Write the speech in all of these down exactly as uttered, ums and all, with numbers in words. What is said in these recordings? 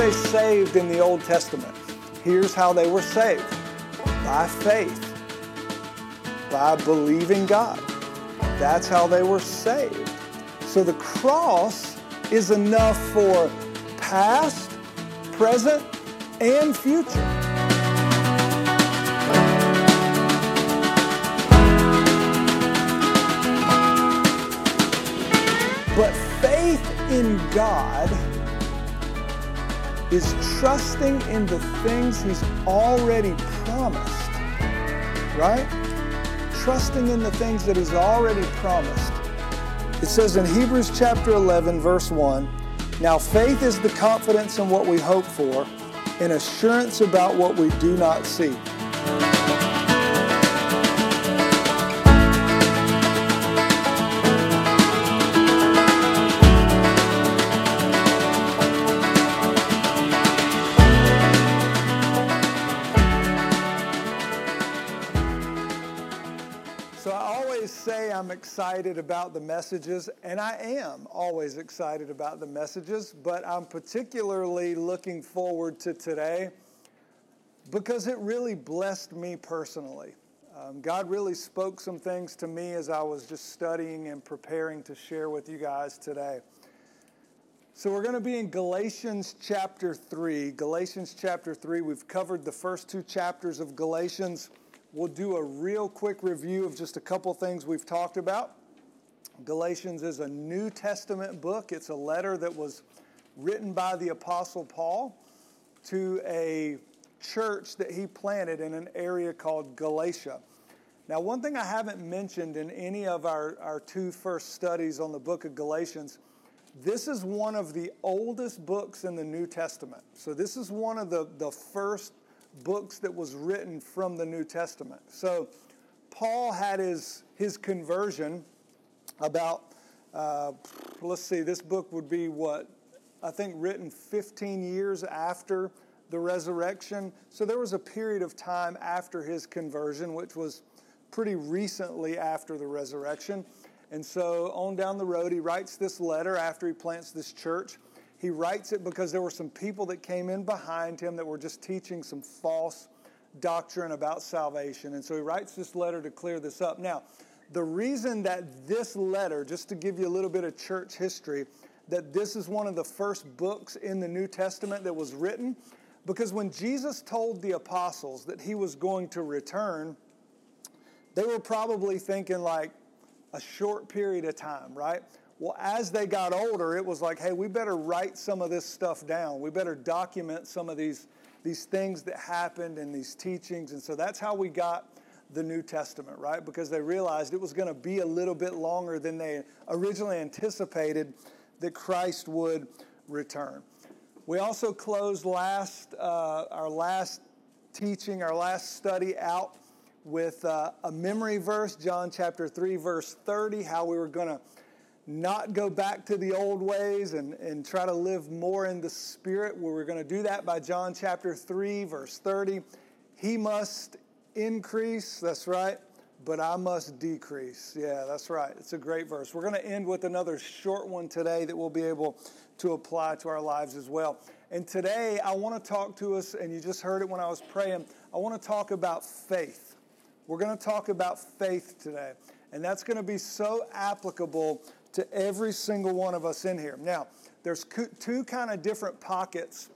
they saved in the Old Testament? Here's how they were saved. By faith. By believing God. That's how they were saved. So the cross is enough for past, present, and future. But faith in God is trusting in the things He's already promised, right? Trusting in the things that He's already promised. It says in Hebrews chapter eleven, verse one, "Now faith is the confidence in what we hope for, and assurance about what we do not see." I'm excited about the messages, and I am always excited about the messages, but I'm particularly looking forward to today because it really blessed me personally. Um, God really spoke some things to me as I was just studying and preparing to share with you guys today. So we're going to be in Galatians chapter three. Galatians chapter three, we've covered the first two chapters of Galatians. We'll do a real quick review of just a couple things we've talked about. Galatians is a New Testament book. It's a letter that was written by the Apostle Paul to a church that he planted in an area called Galatia. Now, one thing I haven't mentioned in any of our, our two first studies on the book of Galatians, this is one of the oldest books in the New Testament. So this is one of the, the first books that was written from the New Testament. So Paul had his his conversion about, uh, let's see, this book would be what, I think written fifteen years after the resurrection. So there was a period of time after his conversion, which was pretty recently after the resurrection. And so on down the road, he writes this letter after he plants this church. He writes it because there were some people that came in behind him that were just teaching some false doctrine about salvation. And so he writes this letter to clear this up. Now, the reason that this letter, just to give you a little bit of church history, that this is one of the first books in the New Testament that was written, because when Jesus told the apostles that he was going to return, they were probably thinking like a short period of time, right? Well, as they got older, it was like, hey, we better write some of this stuff down. We better document some of these, these things that happened and these teachings. And so that's how we got the New Testament, right? Because they realized it was going to be a little bit longer than they originally anticipated that Christ would return. We also closed last uh, our last teaching, our last study out with uh, a memory verse, John chapter three, verse thirty, how we were going to not go back to the old ways and, and try to live more in the Spirit. Well, we're going to do that by John chapter three, verse thirty. He must increase, that's right, but I must decrease. Yeah, that's right. It's a great verse. We're going to end with another short one today that we'll be able to apply to our lives as well. And today, I want to talk to us, and you just heard it when I was praying, I want to talk about faith. We're going to talk about faith today. And that's going to be so applicable to every single one of us in here. Now, there's two kind of different pockets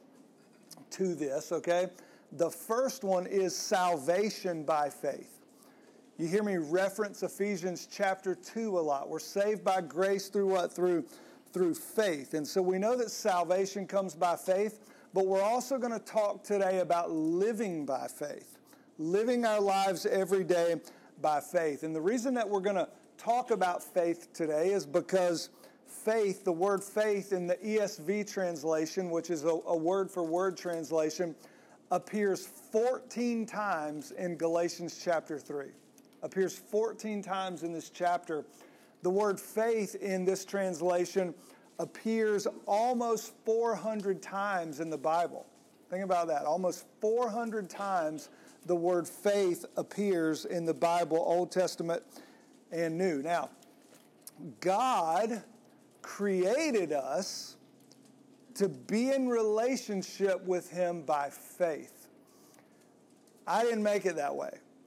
to this, okay? The first one is salvation by faith. You hear me reference Ephesians chapter two a lot. We're saved by grace through what? Through, through faith. And so we know that salvation comes by faith, but we're also going to talk today about living by faith. Living our lives every day by faith. And the reason that we're going to talk about faith today is because faith, the word faith in the E S V translation, which is a, a word-for-word translation, appears fourteen times in Galatians chapter three. Appears fourteen times in this chapter. The word faith in this translation appears almost four hundred times in the Bible. Think about that. Almost four hundred times the word faith appears in the Bible, Old Testament and New. Now, God created us to be in relationship with him by faith. I didn't make it that way.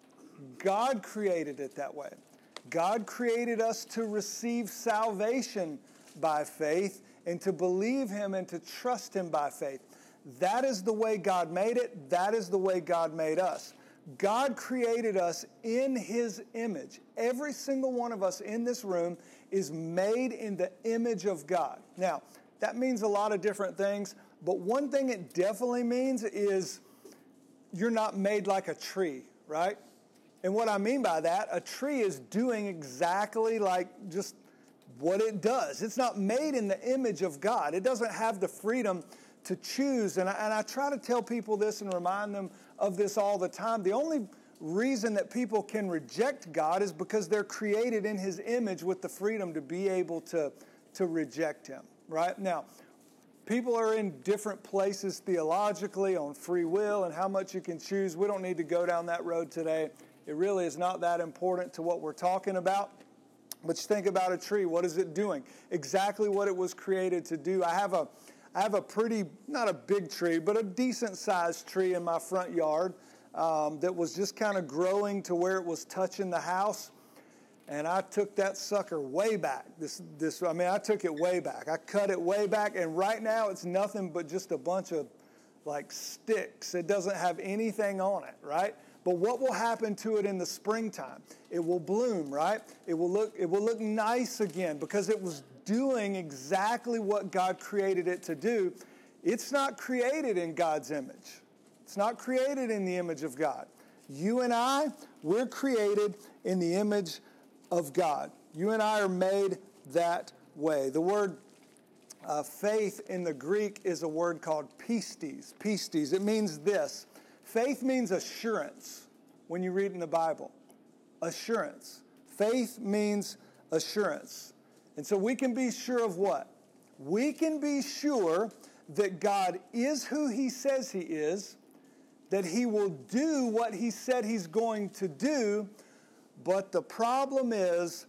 God created it that way. God created us to receive salvation by faith and to believe him and to trust him by faith. That is the way God made it. That is the way God made us. God created us in his image. Every single one of us in this room is made in the image of God. Now, that means a lot of different things, but one thing it definitely means is you're not made like a tree, right? And what I mean by that, a tree is doing exactly like just what it does. It's not made in the image of God. It doesn't have the freedom to choose. And I, and I try to tell people this and remind them of this all the time. The only reason that people can reject God is because they're created in his image with the freedom to be able to, to reject him, right? Now, people are in different places theologically on free will and how much you can choose. We don't need to go down that road today. It really is not that important to what we're talking about. But you think about a tree. What is it doing? Exactly what it was created to do. I have a, I have a pretty, not a big tree, but a decent-sized tree in my front yard um, that was just kind of growing to where it was touching the house. And I took that sucker way back. This, this, I mean, I took it way back. I cut it way back, and right now it's nothing but just a bunch of, like, sticks. It doesn't have anything on it, right? But what will happen to it in the springtime? It will bloom, right? It will look, it will look nice again because it was doing exactly what God created it to do. It's not created in God's image. It's not created in the image of God. You and I, we're created in the image of God. You and I are made that way. The word uh, faith in the Greek is a word called pistis. Pistis. It means this. Faith means assurance when you read in the Bible. Assurance. Faith means assurance. And so we can be sure of what? We can be sure that God is who he says he is, that he will do what he said he's going to do, but the problem is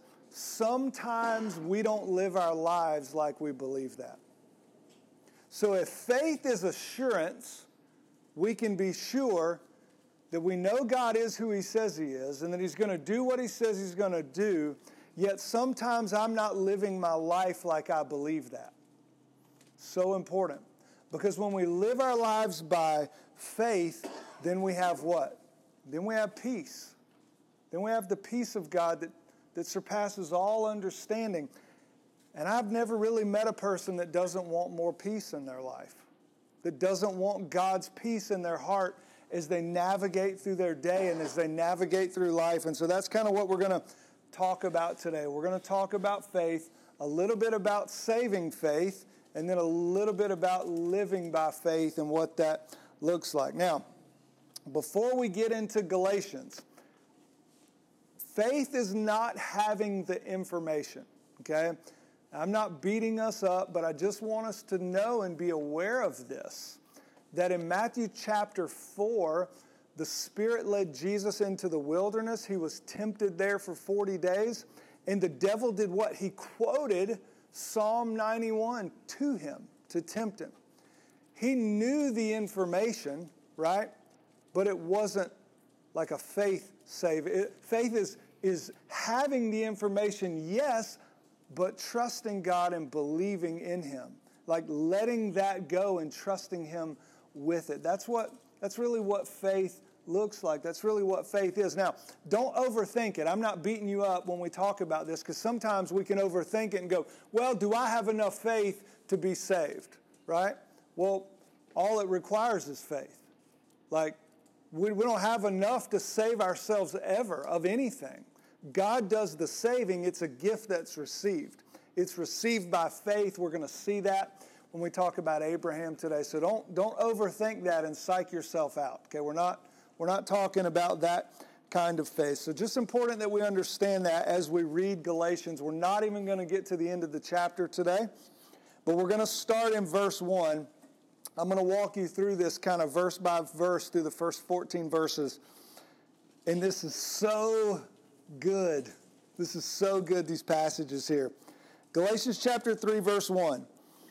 sometimes we don't live our lives like we believe that. So if faith is assurance, we can be sure that we know God is who he says he is and that he's going to do what he says he's going to do, yet sometimes I'm not living my life like I believe that. So important. Because when we live our lives by faith, then we have what? Then we have peace. Then we have the peace of God that, that surpasses all understanding. And I've never really met a person that doesn't want more peace in their life, that doesn't want God's peace in their heart as they navigate through their day and as they navigate through life. And so that's kind of what we're going to talk about today. We're going to talk about faith, a little bit about saving faith, and then a little bit about living by faith and what that looks like. Now, before we get into Galatians, faith is not having the information, okay? I'm not beating us up, but I just want us to know and be aware of this, that in Matthew chapter four, the Spirit led Jesus into the wilderness. He was tempted there for forty days, and the devil did what? He quoted Psalm ninety-one to him to tempt him. He knew the information, right? But it wasn't like a faith save. It, faith is, is having the information, yes, but trusting God and believing in him. Like letting that go and trusting him with it. That's what, that's really what faith looks like. That's really what faith is. Now, don't overthink it. I'm not beating you up when we talk about this because sometimes we can overthink it and go, well, do I have enough faith to be saved? Right? Well, all it requires is faith. Like, we, we don't have enough to save ourselves ever of anything. God does the saving. It's a gift that's received. It's received by faith. We're going to see that when we talk about Abraham today. So don't don't overthink that and psych yourself out. Okay, we're not we're not talking about that kind of faith. So just important that we understand that as we read Galatians. We're not even going to get to the end of the chapter today, but we're going to start in verse one. I'm going to walk you through this kind of verse by verse through the first fourteen verses. And this is so good. This is so good, these passages here. Galatians chapter three, verse one.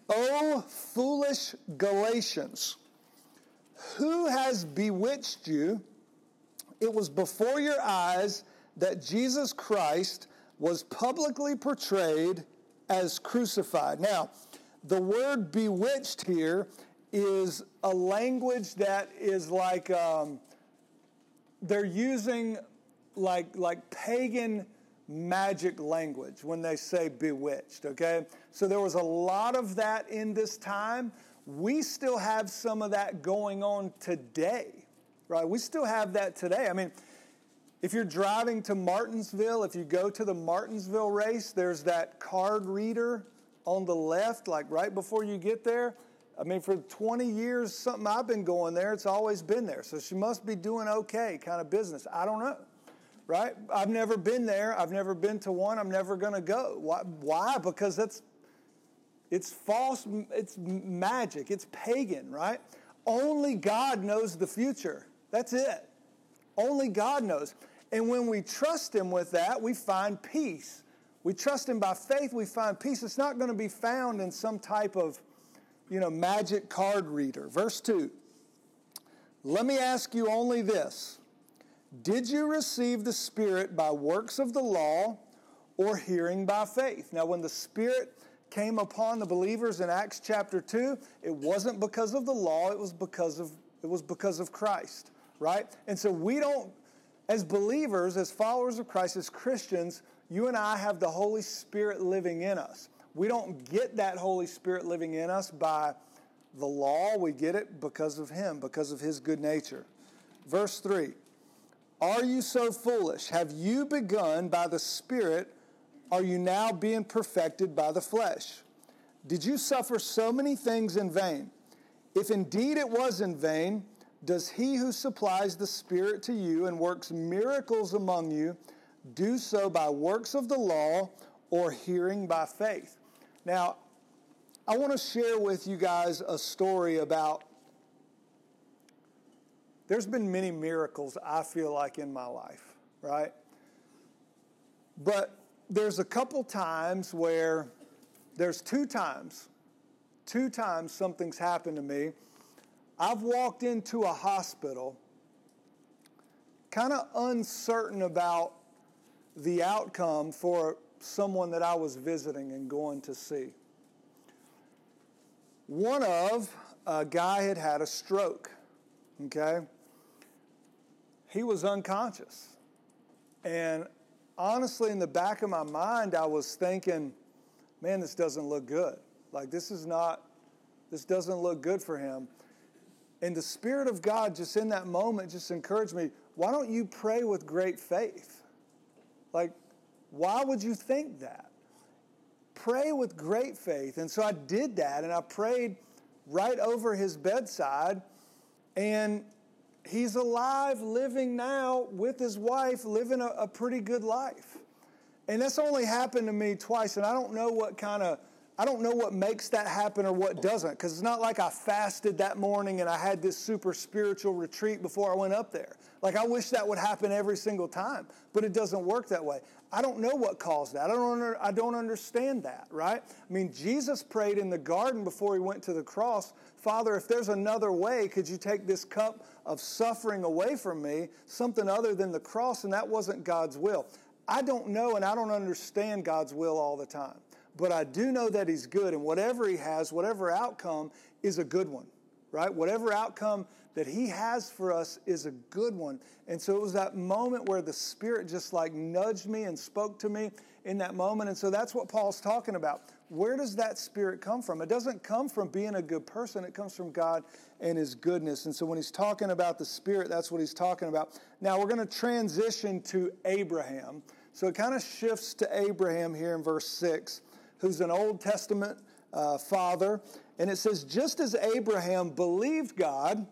O foolish Galatians, who has bewitched you? It was before your eyes that Jesus Christ was publicly portrayed as crucified. Now, the word bewitched here is a language that is like, um, they're using like, like pagan magic language when they say bewitched, okay? So there was a lot of that in this time. We still have some of that going on today, right? We still have that today. I mean, if you're driving to Martinsville, if you go to the Martinsville race, there's that card reader on the left, like right before you get there. I mean, for twenty years, something I've been going there, it's always been there. So she must be doing okay kind of business. I don't know, right? I've never been there. I've never been to one. I'm never going to go. Why? Why? Because that's, it's false. It's magic. It's pagan, right? Only God knows the future. That's it. Only God knows. And when we trust him with that, we find peace. We trust him by faith, we find peace. It's not going to be found in some type of, you know, magic card reader. Verse two. Let me ask you only this. Did you receive the Spirit by works of the law or hearing by faith? Now, when the Spirit came upon the believers in Acts chapter two, it wasn't because of the law, it was because of it was because of Christ, right? And so we don't, as believers, as followers of Christ, as Christians, you and I have the Holy Spirit living in us. We don't get that Holy Spirit living in us by the law. We get it because of him, because of his good nature. Verse three, are you so foolish? Have you begun by the Spirit? Are you now being perfected by the flesh? Did you suffer so many things in vain? If indeed it was in vain, does he who supplies the Spirit to you and works miracles among you do so by works of the law or hearing by faith? Now, I want to share with you guys a story about, there's been many miracles I feel like in my life, right? But there's a couple times where, there's two times, two times something's happened to me. I've walked into a hospital kind of uncertain about the outcome for someone that I was visiting and going to see. One of, a guy had had a stroke, okay? He was unconscious. And honestly, in the back of my mind, I was thinking, man, this doesn't look good. Like, this is not, this doesn't look good for him. And the Spirit of God just in that moment just encouraged me, why don't you pray with great faith? Like, why would you think that? Pray with great faith. And so I did that, and I prayed right over his bedside, and he's alive, living now with his wife, living a, a pretty good life. And that's only happened to me twice, and I don't know what kind of, I don't know what makes that happen or what doesn't, because it's not like I fasted that morning and I had this super spiritual retreat before I went up there. Like, I wish that would happen every single time, but it doesn't work that way. I don't know what caused that. I don't, under, I don't understand that, right? I mean, Jesus prayed in the garden before he went to the cross, Father, if there's another way, could you take this cup of suffering away from me, something other than the cross, and that wasn't God's will. I don't know, and I don't understand God's will all the time. But I do know that he's good, and whatever he has, whatever outcome is a good one, right? Whatever outcome that he has for us is a good one. And so it was that moment where the Spirit just like nudged me and spoke to me in that moment. And so that's what Paul's talking about. Where does that Spirit come from? It doesn't come from being a good person. It comes from God and his goodness. And so when he's talking about the Spirit, that's what he's talking about. Now we're going to transition to Abraham. So it kind of shifts to Abraham here in verse six, who's an Old Testament uh, father. And it says, just as Abraham believed God,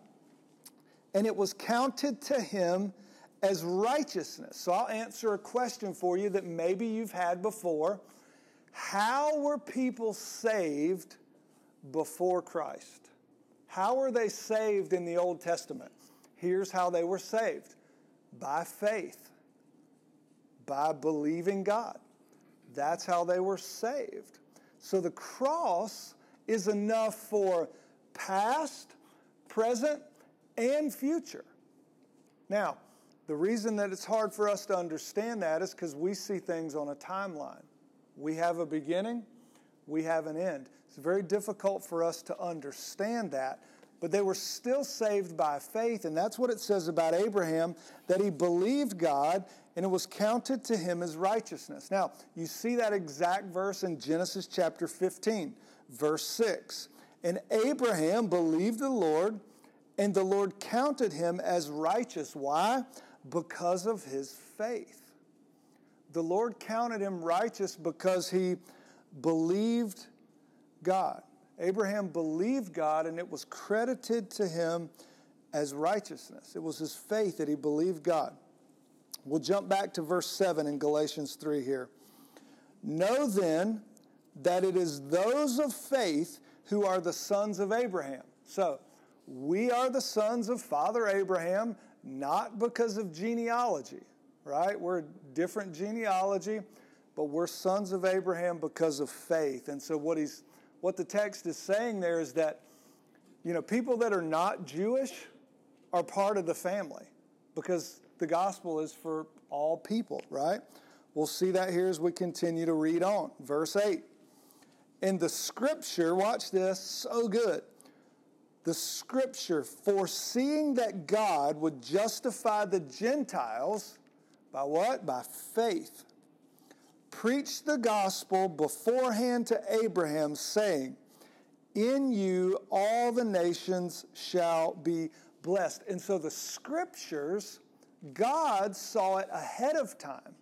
and it was counted to him as righteousness. So I'll answer a question for you that maybe you've had before. How were people saved before Christ? How were they saved in the Old Testament? Here's how they were saved. By faith. By believing God. That's how they were saved. So the cross is enough for past, present, and future. Now, the reason that it's hard for us to understand that is because we see things on a timeline. We have a beginning, we have an end. It's very difficult for us to understand that, but they were still saved by faith, and that's what it says about Abraham, that he believed God, and it was counted to him as righteousness. Now, you see that exact verse in Genesis chapter fifteen, verse six. And Abraham believed the Lord, and the Lord counted him as righteous. Why? Because of his faith. The Lord counted him righteous because he believed God. Abraham believed God, and it was credited to him as righteousness. It was his faith that he believed God. We'll jump back to verse seven in Galatians three here. Know then that it is those of faith who are the sons of Abraham. So, we are the sons of Father Abraham, not because of genealogy, right? We're a different genealogy, but we're sons of Abraham because of faith. And so what he's, what the text is saying there is that, you know, people that are not Jewish are part of the family because the gospel is for all people, right? We'll see that here as we continue to read on. Verse eight. In the scripture, watch this, so good. The scripture, foreseeing that God would justify the Gentiles by what? By faith. Preached the gospel beforehand to Abraham, saying, in you all the nations shall be blessed. And so the scriptures, God saw it ahead of time,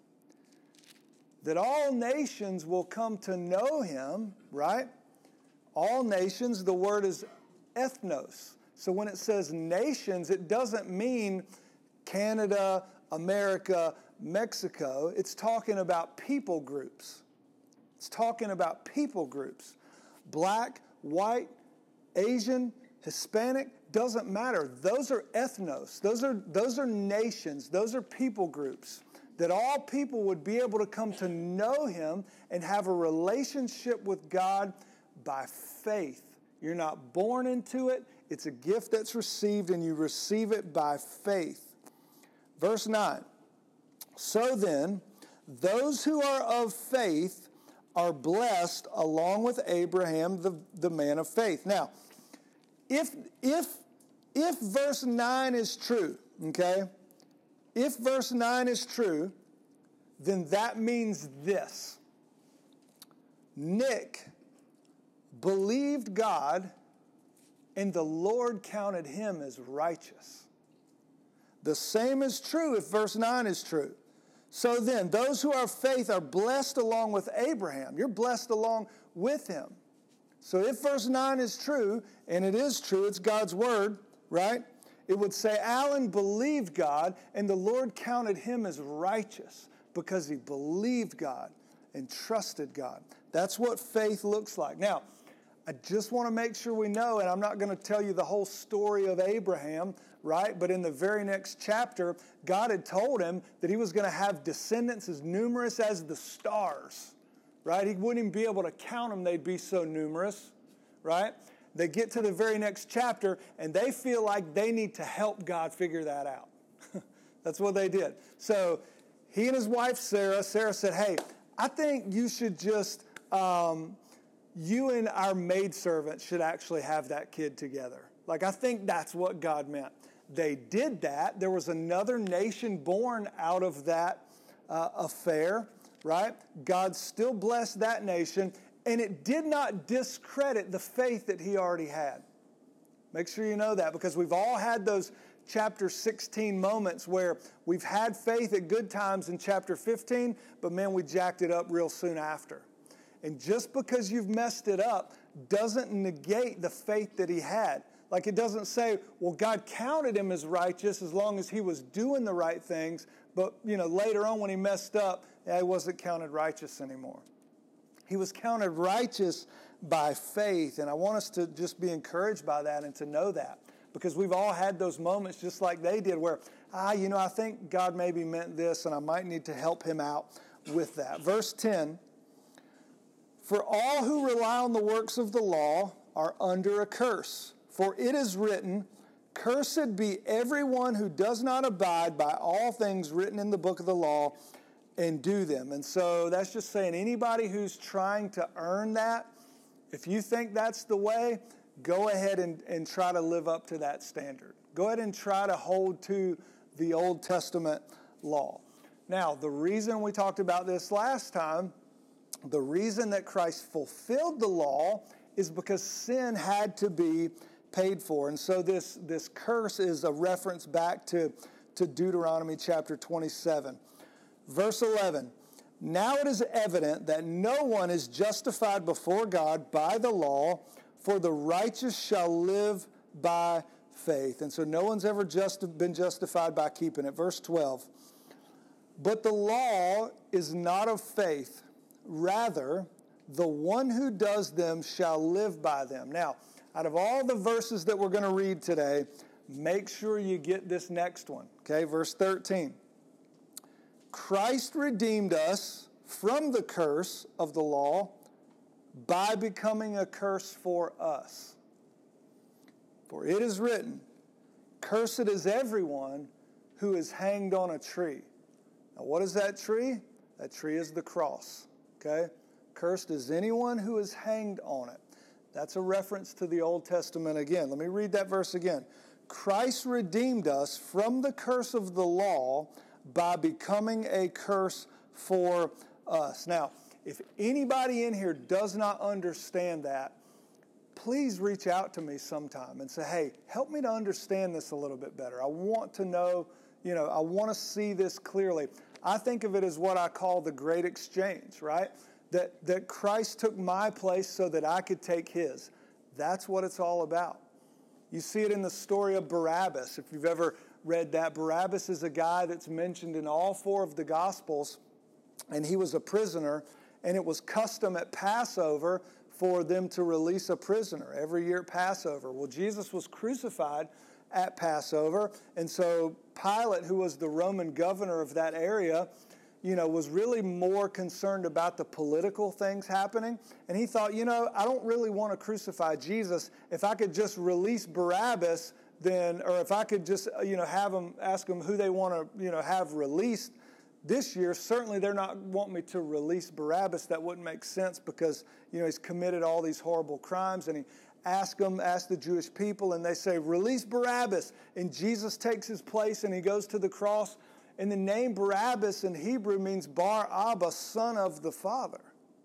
that all nations will come to know him, right? All nations, the word is ethnos. So when it says nations, it doesn't mean Canada, America, Mexico. It's talking about people groups. It's talking about people groups. Black, white, Asian, Hispanic, doesn't matter. Those are ethnos. Those are, those are nations. Those are people groups. That all people would be able to come to know him and have a relationship with God by faith. You're not born into it. It's a gift that's received, and you receive it by faith. Verse nine. So then, those who are of faith are blessed along with Abraham, the, the man of faith. Now, if, if, if verse nine is true, okay, if verse nine is true, then that means this. Nick believed God, and the Lord counted him as righteous. The same is true if verse nine is true. So then, those who are of faith are blessed along with Abraham. You're blessed along with him. So if verse nine is true, and it is true, it's God's word, right? It would say Alan believed God, and the Lord counted him as righteous because he believed God and trusted God. That's what faith looks like. Now, I just want to make sure we know, and I'm not going to tell you the whole story of Abraham, right? But in the very next chapter, God had told him that he was going to have descendants as numerous as the stars, right? He wouldn't even be able to count them. They'd be so numerous, right? They get to the very next chapter, and they feel like they need to help God figure that out. That's what they did. So he and his wife, Sarah, Sarah said, hey, I think you should just, um, you and our maidservant should actually have that kid together. Like, I think that's what God meant. They did that. There was another nation born out of that uh, affair, right? God still blessed that nation, and it did not discredit the faith that he already had. Make sure you know that, because we've all had those chapter sixteen moments where we've had faith at good times in chapter fifteen, but man, we jacked it up real soon after. And just because you've messed it up doesn't negate the faith that he had. Like, it doesn't say, well, God counted him as righteous as long as he was doing the right things, but, you know, later on when he messed up, yeah, he wasn't counted righteous anymore. He was counted righteous by faith, and I want us to just be encouraged by that and to know that, because we've all had those moments just like they did where, ah, you know, I think God maybe meant this, and I might need to help him out with that. Verse ten, for all who rely on the works of the law are under a curse. For it is written, cursed be everyone who does not abide by all things written in the book of the law and do them. And so that's just saying anybody who's trying to earn that, if you think that's the way, go ahead and, and try to live up to that standard. Go ahead and try to hold to the Old Testament law. Now, the reason we talked about this last time, the reason that Christ fulfilled the law is because sin had to be paid for. And so this, this curse is a reference back to, to Deuteronomy chapter twenty-seven. Verse eleven, now it is evident that no one is justified before God by the law, for the righteous shall live by faith. And so no one's ever just been justified by keeping it. Verse twelve, but the law is not of faith. Rather, the one who does them shall live by them. Now, out of all the verses that we're going to read today, make sure you get this next one. Okay, verse thirteen. Christ redeemed us from the curse of the law by becoming a curse for us. For it is written, cursed is everyone who is hanged on a tree. Now, what is that tree? That tree is the cross. Okay? Cursed is anyone who is hanged on it. That's a reference to the Old Testament again. Let me read that verse again. Christ redeemed us from the curse of the law by becoming a curse for us. Now, if anybody in here does not understand that, please reach out to me sometime and say, hey, help me to understand this a little bit better. I want to know, you know, I want to see this clearly. I think of it as what I call the great exchange, right? That, that Christ took my place so that I could take his. That's what it's all about. You see it in the story of Barabbas. If you've ever read that, Barabbas is a guy that's mentioned in all four of the Gospels, and he was a prisoner, and it was custom at Passover for them to release a prisoner every year at Passover. Well, Jesus was crucified at Passover, and so Pilate, who was the Roman governor of that area, you know, was really more concerned about the political things happening. And he thought, you know, I don't really want to crucify Jesus. If I could just release Barabbas, then, or if I could just, you know, have them, ask them who they want to, you know, have released this year, certainly they're not wanting me to release Barabbas. That wouldn't make sense because, you know, he's committed all these horrible crimes. And he asked them, asked the Jewish people, and they say, release Barabbas. And Jesus takes his place and he goes to the cross. And the name Barabbas in Hebrew means Bar Abba, son of the Father.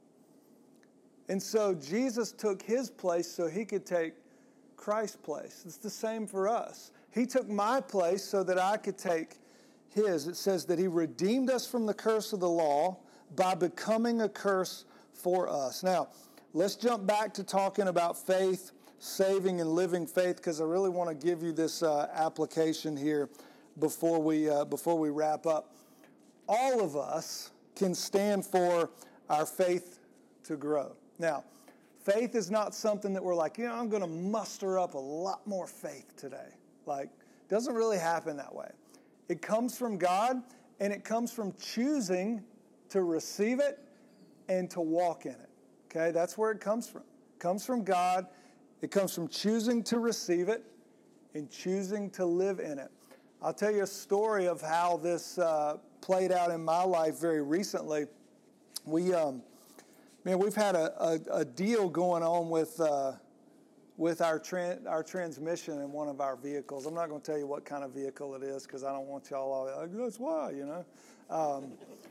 And so Jesus took his place so he could take Christ's place. It's the same for us. He took my place so that I could take his. It says that he redeemed us from the curse of the law by becoming a curse for us. Now, let's jump back to talking about faith, saving and living faith, because I really want to give you this uh, application here before we uh, before we wrap up. All of us can stand for our faith to grow. Now, faith is not something that we're like, you know, I'm going to muster up a lot more faith today. Like, it doesn't really happen that way. It comes from God, and it comes from choosing to receive it and to walk in it. Okay, that's where it comes from. It comes from God. It comes from choosing to receive it and choosing to live in it. I'll tell you a story of how this uh, played out in my life very recently. We, um, man, we've had a, a, a deal going on with uh, with our tran- our transmission in one of our vehicles. I'm not going to tell you what kind of vehicle it is because I don't want y'all all like, that's why, you know. Um,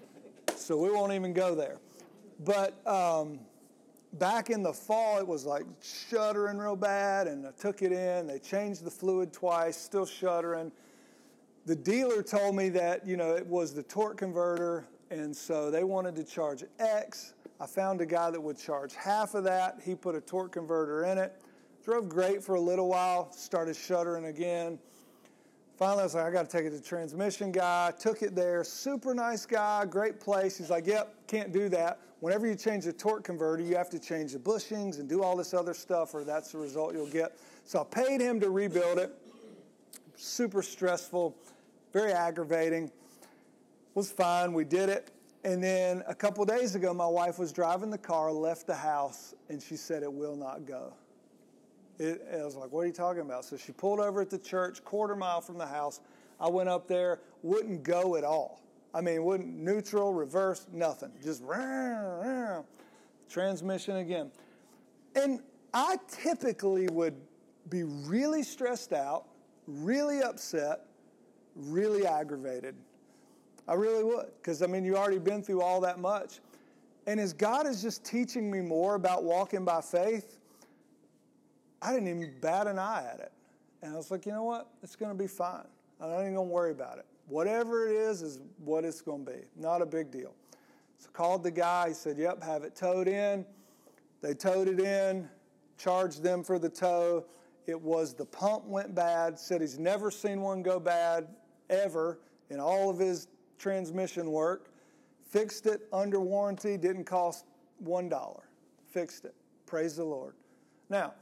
so we won't even go there. But um, back in the fall, it was like shuddering real bad, and I took it in. They changed the fluid twice, still shuddering. The dealer told me that, you know, it was the torque converter, and so they wanted to charge X. I found a guy that would charge half of that. He put a torque converter in it. Drove great for a little while, started shuddering again. Finally, I was like, I got to take it to the transmission guy. Took it there. Super nice guy, great place. He's like, yep, can't do that. Whenever you change the torque converter, you have to change the bushings and do all this other stuff, or that's the result you'll get. So I paid him to rebuild it. Super stressful, very aggravating. Was fine, we did it. And then a couple days ago, my wife was driving the car, left the house, and she said it will not go. It, I was like, what are you talking about? So she pulled over at the church, quarter mile from the house. I went up there, wouldn't go at all. I mean, wouldn't neutral, reverse, nothing. Just rah, rah, transmission again. And I typically would be really stressed out, really upset, really aggravated. I really would, because, I mean, you already been through all that much. And as God is just teaching me more about walking by faith, I didn't even bat an eye at it. And I was like, you know what? It's going to be fine. I'm not even going to worry about it. Whatever it is, is what it's going to be. Not a big deal. So I called the guy. He said, yep, have it towed in. They towed it in, charged them for the tow. It was the pump went bad. Said he's never seen one go bad ever in all of his transmission work. Fixed it under warranty. Didn't cost one dollar. Fixed it. Praise the Lord. Now,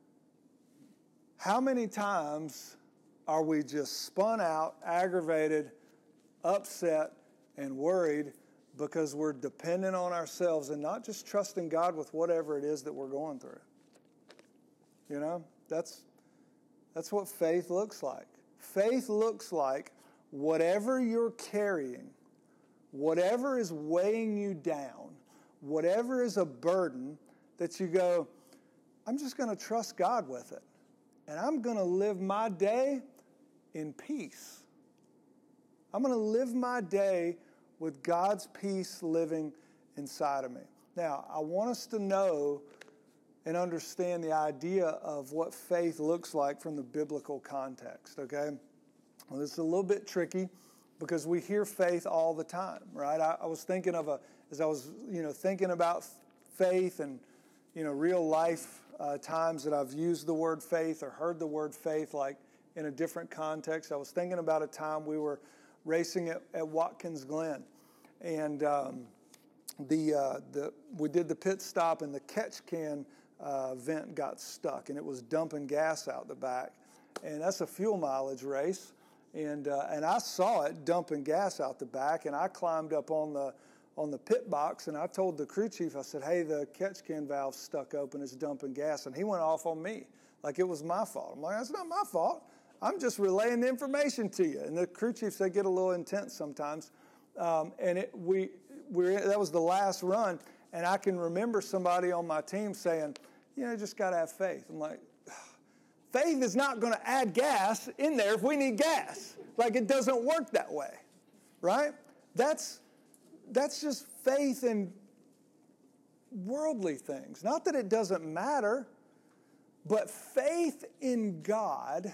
how many times are we just spun out, aggravated, upset, and worried because we're dependent on ourselves and not just trusting God with whatever it is that we're going through? You know, that's that's what faith looks like. Faith looks like whatever you're carrying, whatever is weighing you down, whatever is a burden, that you go, I'm just going to trust God with it. And I'm going to live my day in peace. I'm going to live my day with God's peace living inside of me. Now, I want us to know and understand the idea of what faith looks like from the biblical context, okay? Well, this is a little bit tricky because we hear faith all the time, right? I, I was thinking of a, as I was, you know, thinking about faith and, you know, real life uh, times that I've used the word faith or heard the word faith, like in a different context. I was thinking about a time we were racing at, at Watkins Glen, and um, the uh, the we did the pit stop, and the catch can uh, vent got stuck, and it was dumping gas out the back, and that's a fuel mileage race, and uh, and I saw it dumping gas out the back, and I climbed up on the on the pit box, and I told the crew chief, I said, hey, the catch can valve's stuck open, it's dumping gas, and he went off on me like it was my fault. I'm like, that's not my fault. I'm just relaying the information to you. And the crew chiefs, they get a little intense sometimes. Um, and it, we, we that was the last run. And I can remember somebody on my team saying, you know, you just got to have faith. I'm like, faith is not going to add gas in there if we need gas. Like, it doesn't work that way, right? That's, that's just faith in worldly things. Not that it doesn't matter, but faith in God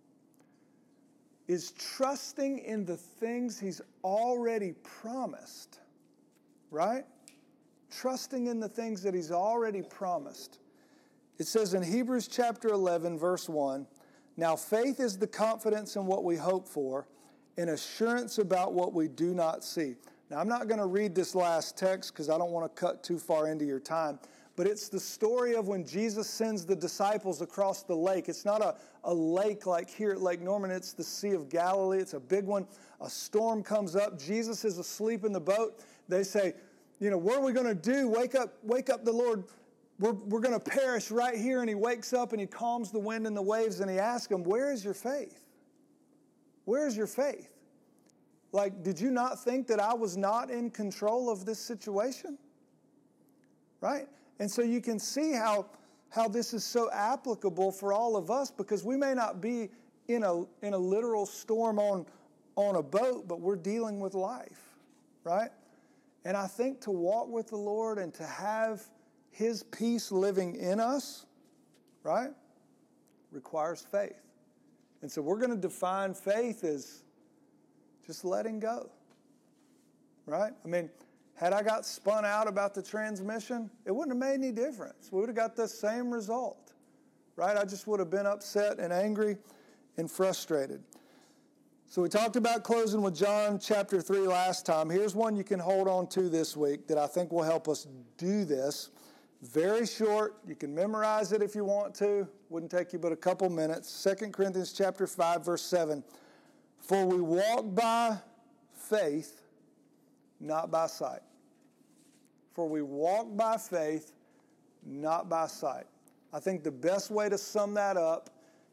is trusting in the things He's already promised, right? Trusting in the things that He's already promised. It says in Hebrews chapter eleven, verse one, now faith is the confidence in what we hope for, and assurance about what we do not see. Now, I'm not going to read this last text because I don't want to cut too far into your time, but it's the story of when Jesus sends the disciples across the lake. It's not a, a lake like here at Lake Norman. It's the Sea of Galilee. It's a big one. A storm comes up. Jesus is asleep in the boat. They say, you know, what are we going to do? Wake up, wake up the Lord. We're, we're going to perish right here. And He wakes up and He calms the wind and the waves, and He asks them, where is your faith? Where is your faith? Like, did you not think that I was not in control of this situation? Right? And so you can see how, how this is so applicable for all of us, because we may not be in a, in a literal storm on, on a boat, but we're dealing with life, right? And I think to walk with the Lord and to have His peace living in us, right, requires faith. And so we're going to define faith as just letting go, right? I mean, had I got spun out about the transmission, it wouldn't have made any difference. We would have got the same result, right? I just would have been upset and angry and frustrated. So we talked about closing with John chapter three last time. Here's one you can hold on to this week that I think will help us do this. Very short. You can memorize it if you want to. Wouldn't take you but a couple minutes. Second Corinthians chapter five, verse seven. For we walk by faith, not by sight. For we walk by faith, not by sight. I think the best way to sum that up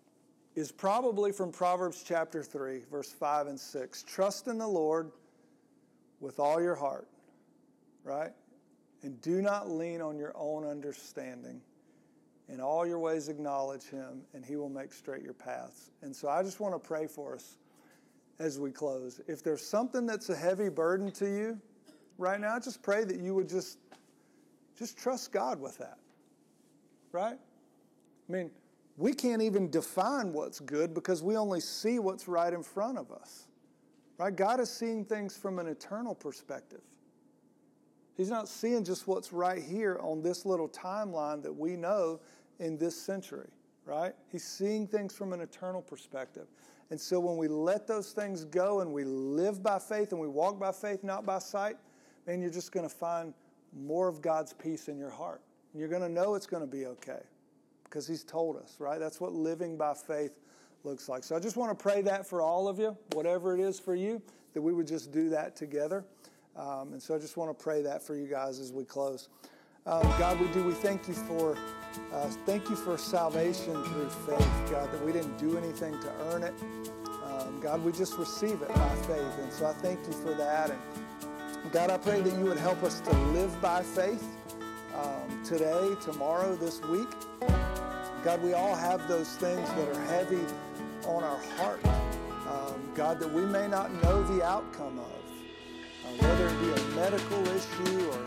is probably from Proverbs chapter three, verse five and six. Trust in the Lord with all your heart, right? And do not lean on your own understanding. In all your ways acknowledge him, and he will make straight your paths. And so I just want to pray for us as we close. If there's something that's a heavy burden to you right now, just pray that you would just, just trust God with that, right? I mean, we can't even define what's good because we only see what's right in front of us, right? God is seeing things from an eternal perspective. He's not seeing just what's right here on this little timeline that we know in this century, right? He's seeing things from an eternal perspective. And so when we let those things go and we live by faith and we walk by faith, not by sight, man, you're just going to find more of God's peace in your heart. And you're going to know it's going to be okay because he's told us, right? That's what living by faith looks like. So I just want to pray that for all of you, whatever it is for you, that we would just do that together. Um, and so I just want to pray that for you guys as we close. Um, God, we do. We thank you for uh, thank you for salvation through faith, God, that we didn't do anything to earn it. Um, God, we just receive it by faith. And so I thank you for that. And God, I pray that you would help us to live by faith um, today, tomorrow, this week. God, we all have those things that are heavy on our heart. Um, God, that we may not know the outcome of. Uh, whether it be a medical issue or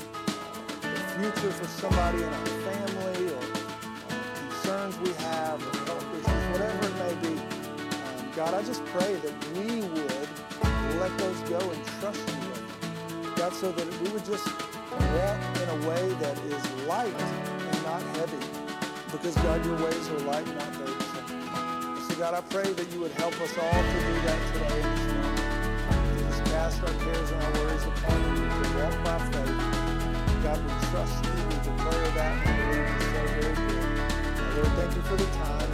uh, the future for somebody in our family or uh, concerns we have or health issues, whatever it may be. Um, God, I just pray that we would let those go and trust you with them. God, so that we would just walk in a way that is light and not heavy. Because, God, your ways are light, not burdensome. So, God, I pray that you would help us all to do that today in this moment. Cast our cares and our worries upon you to walk by faith. God, we trust you. We declare that. And we believe you're so very good. Lord, thank you for the time.